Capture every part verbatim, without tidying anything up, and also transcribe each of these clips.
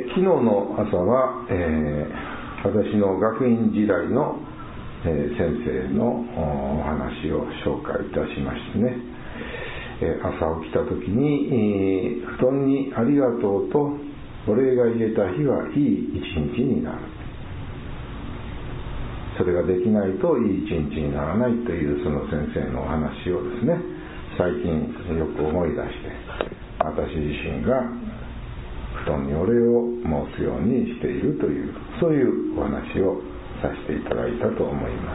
昨日の朝は、えー、私の学院時代の、えー、先生のお話を紹介いたしましてね、えー、朝起きた時に、えー、布団にありがとうとお礼が言えた日はいい一日になる。それができないといい一日にならないというその先生のお話をですね、最近よく思い出して、私自身が布団にお礼を申すようにしているという、そういうお話をさせていただいたと思います。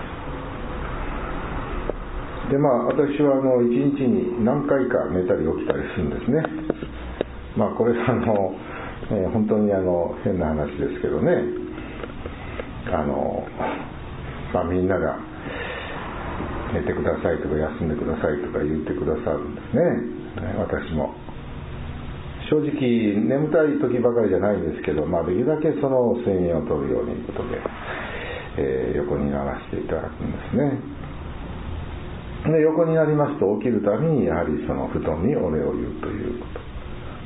でまあ私はあの一日に何回か寝たり起きたりするんですね。まあこれあの、えー、本当にあの変な話ですけどね、あのまあみんなが寝てくださいとか休んでくださいとか言ってくださるんですね。私も正直眠たい時ばかりじゃないんですけど、まあ、できるだけその睡眠をとるようにということで、えー、横にならせていただくんですね。で横になりますと起きるたびにやはりその布団にお礼を言うということ、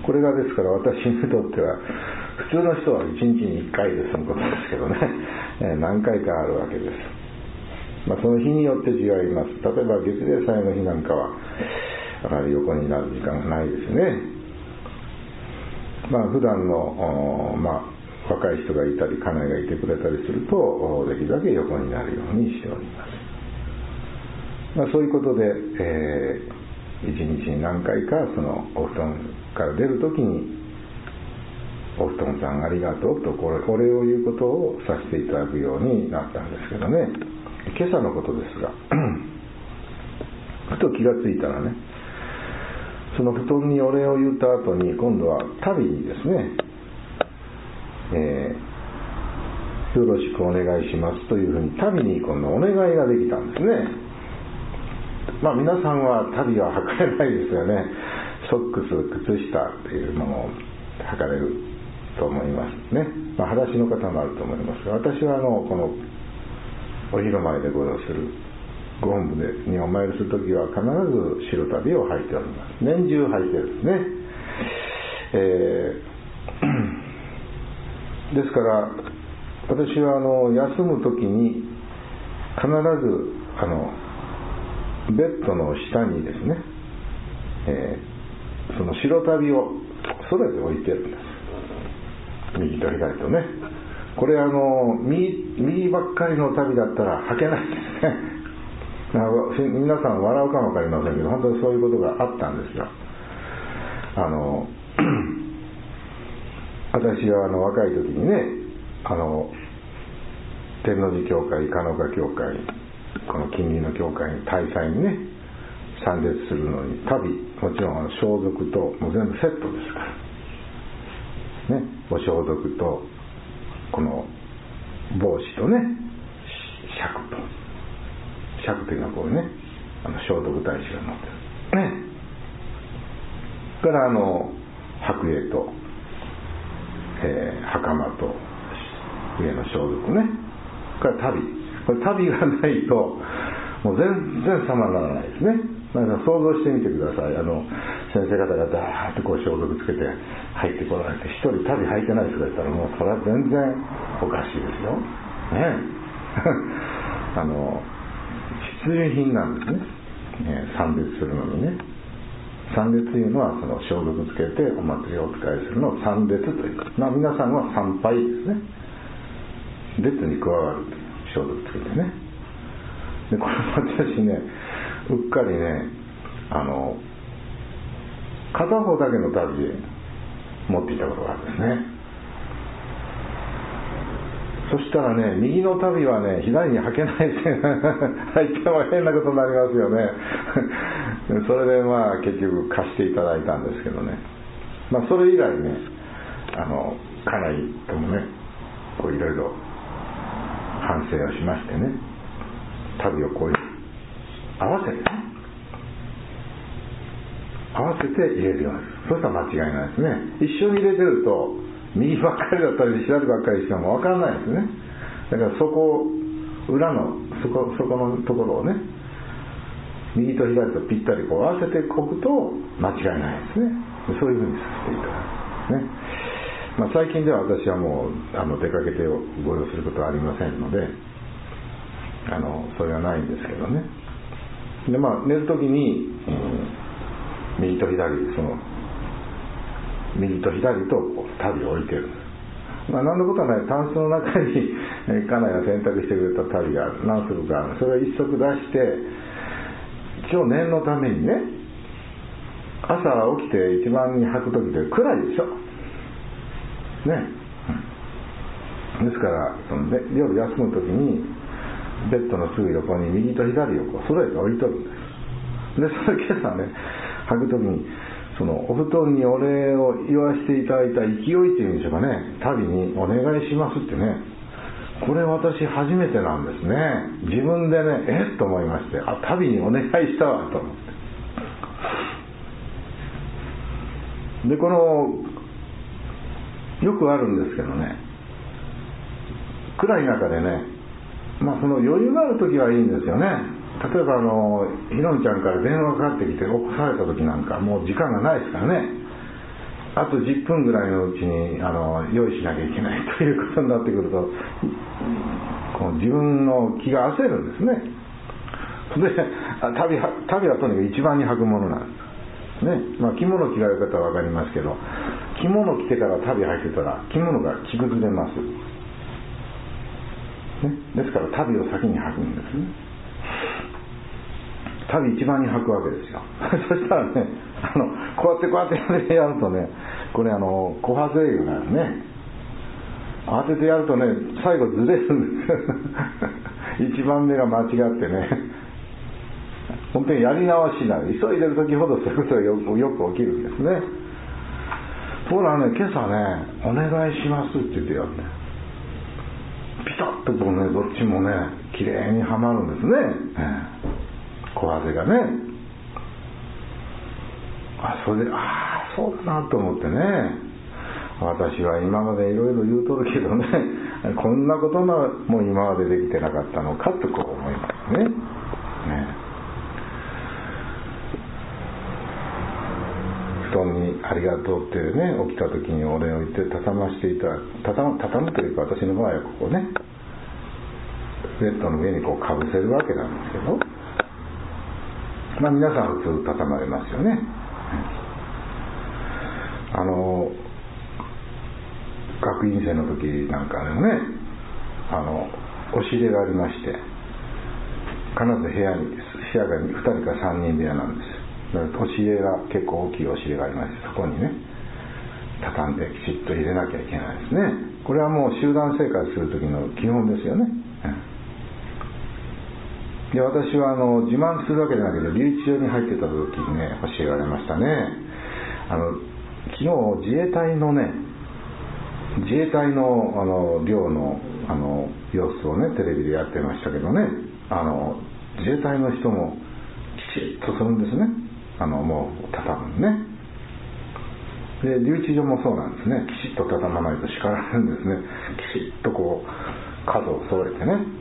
これがですから私にとっては普通の人はいちにちにいっかいで済むことですけどね、えー、何回かあるわけです。まあ、その日によって違います。例えば月例祭の日なんかはあまり横になる時間がないですね。まあ、普段の、まあ、若い人がいたり家内がいてくれたりするとできるだけ横になるようにしております。まあ、そういうことで、えー、一日に何回かそのお布団から出るときにお布団さんありがとうとこれお礼を言うことをさせていただくようになったんですけどね。今朝のことですがふと気がついたらね、その布団にお礼を言った後に今度は旅にですね、えー、よろしくお願いしますというふうに旅に今度お願いができたんですね。まあ皆さんは旅は履かれないですよね。ソックス、靴下っていうものを履かれると思いますね。まあ裸足の方もあると思いますが、私はあのこのお昼前でご用するご本部でにお参りするときは必ず白足袋を履いております。年中履いてるんですね。えー、ですから私はあの休むときに必ずあのベッドの下にですね、えー、その白足袋をそれで置いてるんです。右と左とね。これあの 右, 右ばっかりの足袋だったら履けないですね。皆さん笑うかもわかりませんけど、本当にそういうことがあったんですよ。あの私はあの若い時にね、あの天王寺教会、鹿岡教会、この近隣の教会に大祭にね参列するのに旅、もちろんあの装束ともう全部セットですからね、お装束とこの帽子とね尺と尺というのはこうね、あの聖徳太子が持ってるね。からあの白衣と、えー、袴と上の装束ね。から旅、これ旅がないともう全然様にならないですね。だから想像してみてください。あの先生方がダーッとこう消毒つけて入ってこられて、一人旅履いてない人がいたらもうそれは全然おかしいですよね。あの必需品なんですね、えー、参列するのにね。参列というのはその消毒つけてお祭りをお使いするのを参列という、まあ、皆さんは参拝ですね。列に加わるという消毒つけてね。でこれ私ね、うっかりね、あの片方だけの旅持っていたことがあるんですね。そしたらね、右の旅はね、左に履けない線履いても変なことになりますよね。それでまあ結局貸していただいたんですけどね。まあそれ以来ね、あの家内ともね、こういろいろ反省をしましてね、旅をこういう合わせてね、合わせて入れるようにする。そしたら間違いないですね。一緒に入れてると右ばっかりだったり左ばっかりしても分からないですね。だからそこ裏のそこそこのところをね、右と左とぴったりこう合わせておくと間違いないですね。そういうふうにさせていただくね。 まあ、最近では私はもうあの出かけてご用することはありませんので、あのそれはないんですけどね。で、まあ、寝るときに、うん、右と左、その右と左と足袋を置いてるんです。まあ、何のことはない。タンスの中に家内が洗濯してくれた足袋が何足かある。それを一足出して今日念のためにね、朝起きて一番に履くときで暗いでしょね、うん、ですからその、ね、夜休むときにベッドのすぐ横に右と左をこう揃えて置いとるんです。でそれ今朝ね履くときにそのお布団にお礼を言わせていただいた勢いっていうんでしょうかね、旅にお願いしますってね、これ私初めてなんですね。自分でねえっと思いまして、あ、旅にお願いしたわと思って、でこのよくあるんですけどね、暗い中でね、まあその余裕がある時はいいんですよね。例えばあのひろみちゃんから電話がかかってきて起こされた時なんかもう時間がないですからね、あとじゅっぷんぐらいのうちにあの用意しなきゃいけないということになってくると、この自分の気が焦るんですね。で旅は旅はとにかく一番に履くものなんですね。まあ、着物着られる方は分かりますけど、着物着てから旅履いてたら着物が着崩れます、ね、ですから旅を先に履くんですね。旅一番に履くわけですよそしたらね、あのこうやってこうやってやるとね、これあの小ハゼ油なんね、当ててやるとね最後ずれるんです一番目が間違ってね、本当にやり直しなの。急いでる時ほどそういうことがよく、よく起きるんですね。ところがね、今朝ね、お願いしますって言ってやって、ピタッとこうね、どっちもね綺麗にはまるんですね、小ハゼがね。あ、それで、ああそうだなと思ってね、私は今までいろいろ言うとるけどね、こんなことがもう今までできてなかったのかとこう思いますね。ね、布団にありがとうってね、起きた時にお礼を言って畳ましていた、畳む、畳むというか、私の場合はここね、ベッドの上にこうかぶせるわけなんですけど、まあ皆さん普通畳まれますよね。あの学院生の時なんかでもね、あの押し入れがありまして、必ず部屋に部屋がふたりかさんにん部屋なんです。だから押し入れが結構大きい押し入れがありまして、そこにね畳んできちっと入れなきゃいけないですね。これはもう集団生活する時の基本ですよね。で、私はあの自慢するわけじゃないけど、留置所に入ってた時にね教えられましたね。あの昨日自衛隊のね自衛隊のあの寮のあの様子をねテレビでやってましたけどね、あの自衛隊の人もきちっとするんですね。あのもう畳むね。で留置所もそうなんですね。きちっと畳まないと叱られるんですね。きちっとこう角を揃えてね、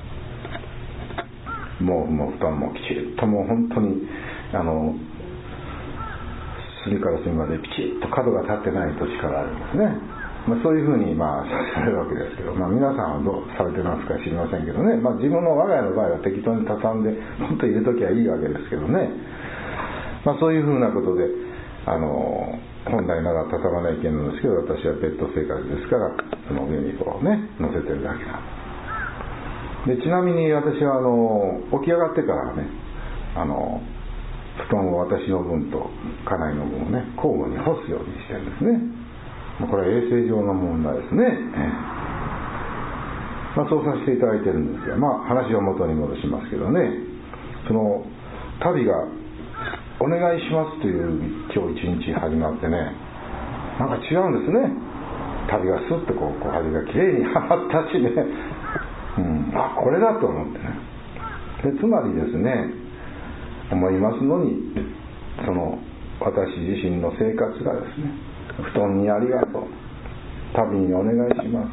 もうもう布団もきちっともう本当にあの隅から隅までピチッと角が立ってないと叱られるんですね。まあ、そういうふうにまあされるわけですけど、まあ、皆さんはどうされてますか知りませんけどね、まあ、自分の我が家の場合は適当に畳んでもっと入れときゃいいわけですけどね、まあ、そういうふうなことであの本来なら畳まないといけないんですけど、私はベッド生活ですからその上にこうね乗せてるだけなんです。でちなみに私はあの起き上がってからね、あの布団を私の分と家内の分をね交互に干すようにしてるんですね。これは衛生上の問題ですね、まあ、そうさせていただいてるんですが、まあ、話を元に戻しますけどね、その旅がお願いしますという今日一日始まってね、なんか違うんですね。旅がスッとこう小針がきれいにはまったしね、うん、あ、これだと思ってね。でつまりですね、思いますのに、その私自身の生活がですね、布団にありがとう、旅にお願いします、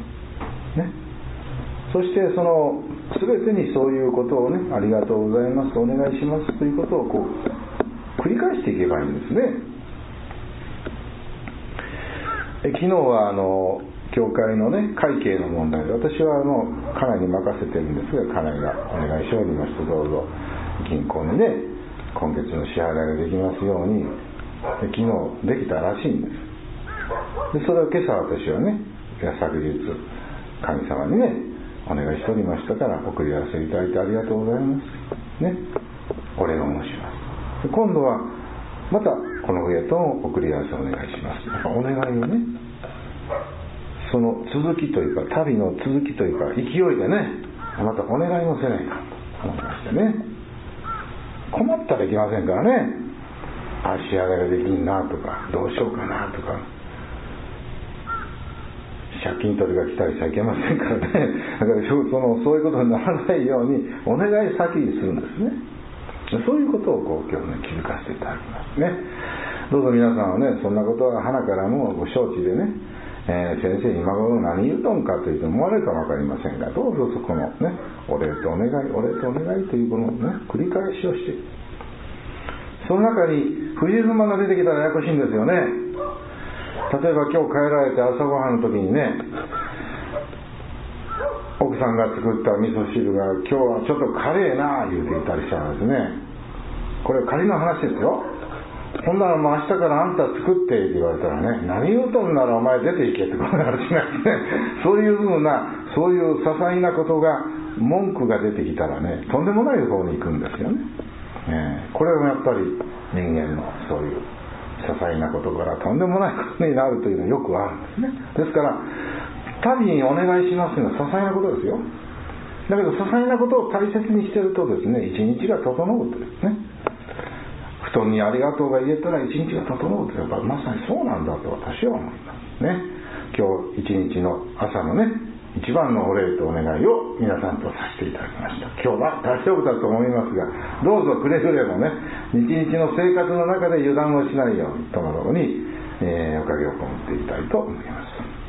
ね、そしてその全てにそういうことをね、ありがとうございます、お願いしますということをこう繰り返していけばいいんですね。 え昨日はあの教会のね会計の問題で、私はあの家内に任せてるんですが、家内がお願いしておりまして、どうぞ銀行にね今月の支払いができますように、で昨日できたらしいんです。でそれを今朝私はね、昨日神様にねお願いしておりましたから、送り合わせいただいてありがとうございますね、お礼を申します。で今度はまたこの上と送り合わせをお願いします。お願いをね、その続きというか、旅の続きというか、勢いでねまたお願いもせないかと思いましてね、困ったらいけませんからね、あ仕上がりができんなとか、どうしようかなとか、借金取りが来たりしちゃいけませんからね。だからそのそういうことにならないようにお願い先にするんですね。そういうことをこう今日ね気づかせていただきますね。どうぞ皆さんはね、そんなことは鼻からもご承知でね、えー、先生今頃何言うとんかというと思われるかも分かりませんが、どうぞそこのねお礼とお願いお礼とお願いというこのね繰り返しをして、その中に不二不満が出てきたらややこしいんですよね。例えば今日帰られて朝ごはんの時にね、奥さんが作った味噌汁が今日はちょっとカレーな言うていたりしたんですね。これ仮の話ですよ。ほんならもう明日からあんた作ってって言われたらね、何言うとんならお前出ていけってこんな話なんですね。そういうふうな、そういう些細なことが文句が出てきたらね、とんでもない方に行くんですよね。えー、これはやっぱり人間のそういう些細なことからとんでもないことになるというのはよくあるんですね。ですから旅にお願いしますというのは些細なことですよ。だけど些細なことを大切にしているとですね、一日が整うとですね、布団にありがとうが言えたら一日が整うというのはまさにそうなんだと私は思いますね。今日一日の朝のね一番のお礼とお願いを皆さんとさせていただきました。今日は大丈夫だと思いますが、どうぞくれぐれもね日々の生活の中で油断をしないようにともどもに、えー、おかげを込めていきたいと思います。